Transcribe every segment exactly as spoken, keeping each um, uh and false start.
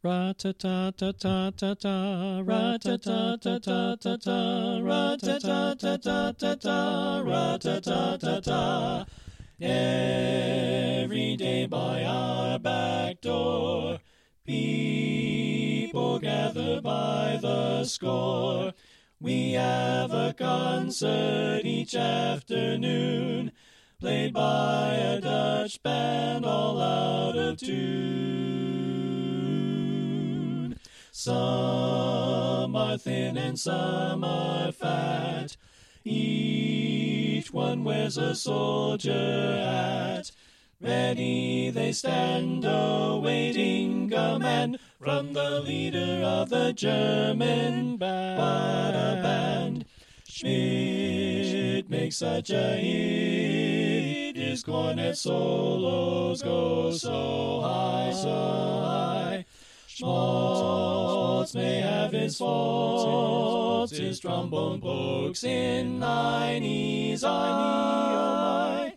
Ra-ta-ta-ta-ta-ta-ta, ra-ta-ta-ta-ta-ta-ta, ra-ta-ta-ta-ta-ta-ta, ra-ta-ta-ta-ta. Every day by our back door, people gather by the score. We have a concert each afternoon, played by a Dutch band all out of tune. Some are thin and some are fat, each one wears a soldier hat. Ready they stand awaiting command from the leader of the German band. What a band! Schmidt makes such a hit. His cornet solos go so high, so high. Schmaltz may have his faults. His trombone pokes in nineties eye.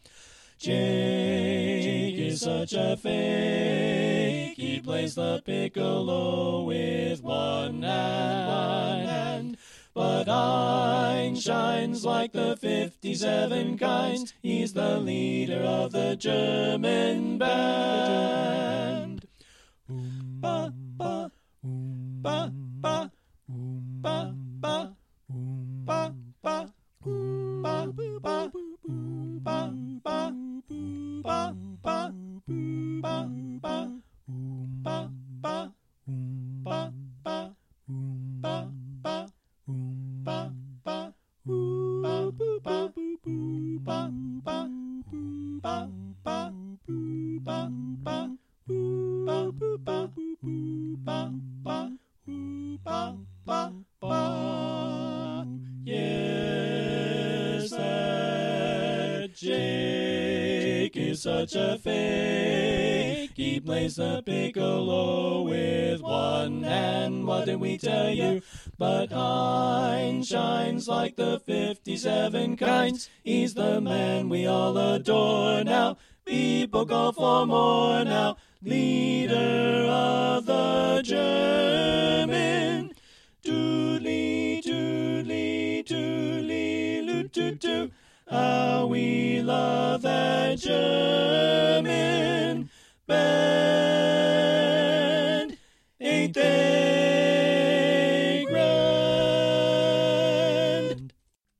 Jake is such a fake. He plays the piccolo with one hand, one hand. But Ein shines like the fifty-seven kinds. He's the leader of the German band. Ba ba ba ba ba ba ba ba ba ba ba ba. Ba ba ba ba ba ba ba ba ba ba ba ba Yes, that Jake is such a fake. He plays the piccolo with one hand. What did we tell you? But Hein shines like the fifty-seven kinds. He's the man we all adore now. People call for more now. Leader of the German. Doodly, doodly, doodly, loo, doo, doo. How we love that German band. Ain't they?